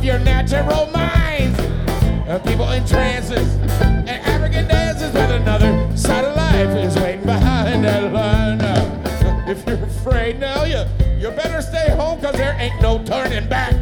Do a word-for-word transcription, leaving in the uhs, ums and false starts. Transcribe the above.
your natural minds. Uh, people in trances and African dances, but another side of life is waiting behind that line. Uh, if you're afraid now, you, you better stay home, cause there ain't no turning back.